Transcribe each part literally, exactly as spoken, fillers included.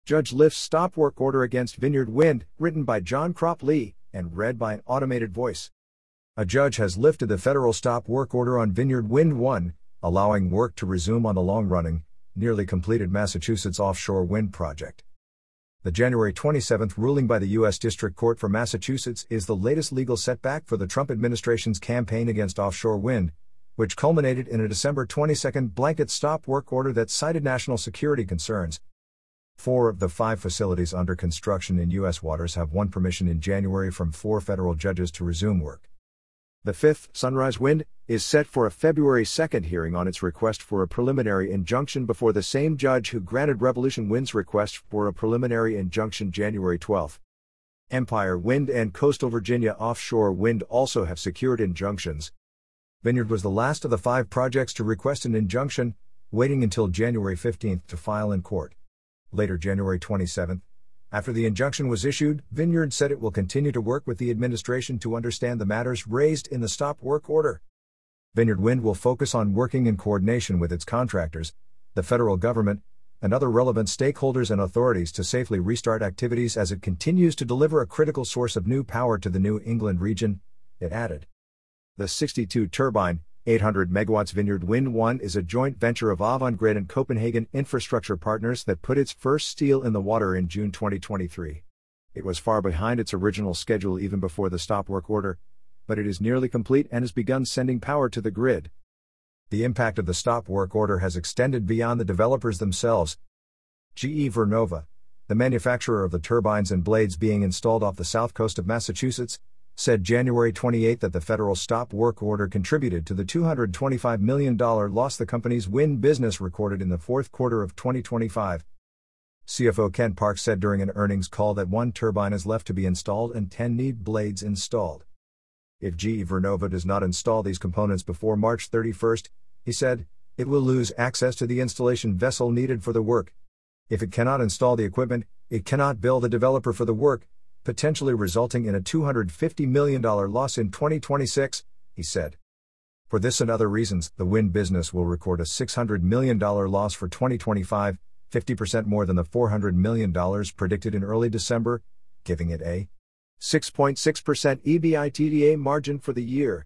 Judge lifts stop work order against Vineyard Wind, written by John Crop Lee, and read by an automated voice. A judge has lifted the federal stop work order on Vineyard Wind one, allowing work to resume on the long-running, nearly completed Massachusetts offshore wind project. The January twenty-seventh ruling by the U S District Court for Massachusetts is the latest legal setback for the Trump administration's campaign against offshore wind, which culminated in a December twenty-second blanket stop work order that cited national security concerns. Four of the five facilities under construction in U S waters have won permission in January from four federal judges to resume work. The fifth, Sunrise Wind, is set for a February second hearing on its request for a preliminary injunction before the same judge who granted Revolution Wind's request for a preliminary injunction January twelfth. Empire Wind and Coastal Virginia Offshore Wind also have secured injunctions. Vineyard was the last of the five projects to request an injunction, waiting until January fifteenth to file in court. Later January twenty-seventh, after the injunction was issued, Vineyard said it will continue to work with the administration to understand the matters raised in the stop work order. Vineyard Wind will focus on working in coordination with its contractors, the federal government, and other relevant stakeholders and authorities to safely restart activities as it continues to deliver a critical source of new power to the New England region, it added. The sixty-two turbine, eight hundred megawatts Vineyard Wind one is a joint venture of Avangrid and Copenhagen Infrastructure Partners that put its first steel in the water in June twenty twenty-three. It was far behind its original schedule even before the stop work order, but it is nearly complete and has begun sending power to the grid. The impact of the stop work order has extended beyond the developers themselves. G E Vernova, the manufacturer of the turbines and blades being installed off the south coast of Massachusetts, said January twenty-eighth that the federal stop work order contributed to the two hundred twenty-five million dollars loss the company's wind business recorded in the fourth quarter of twenty twenty-five. C F O Ken Parks said during an earnings call that one turbine is left to be installed and ten need blades installed. If G E Vernova does not install these components before March thirty-first, he said, it will lose access to the installation vessel needed for the work. If it cannot install the equipment, it cannot bill the developer for the work, potentially resulting in a two hundred fifty million dollars loss in twenty twenty-six, he said. For this and other reasons, the wind business will record a six hundred million dollars loss for twenty twenty-five, fifty percent more than the four hundred million dollars predicted in early December, giving it a six point six percent EBITDA margin for the year.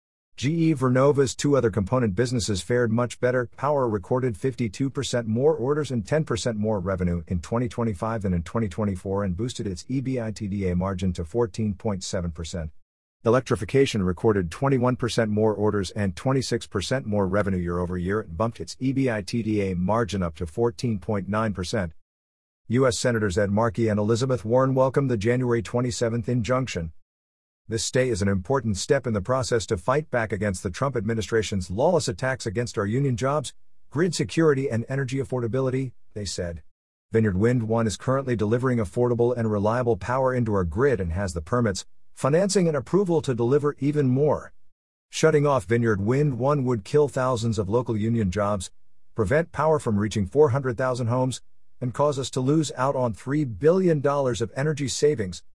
G E Vernova's two other component businesses fared much better. Power recorded fifty-two percent more orders and ten percent more revenue in twenty twenty-five than in twenty twenty-four and boosted its EBITDA margin to fourteen point seven percent. Electrification recorded twenty-one percent more orders and twenty-six percent more revenue year over year and bumped its EBITDA margin up to fourteen point nine percent. U S Senators Ed Markey and Elizabeth Warren welcomed the January twenty-seventh injunction. This stay is an important step in the process to fight back against the Trump administration's lawless attacks against our union jobs, grid security and energy affordability, they said. Vineyard Wind one is currently delivering affordable and reliable power into our grid and has the permits, financing and approval to deliver even more. Shutting off Vineyard Wind one would kill thousands of local union jobs, prevent power from reaching four hundred thousand homes, and cause us to lose out on three billion dollars of energy savings,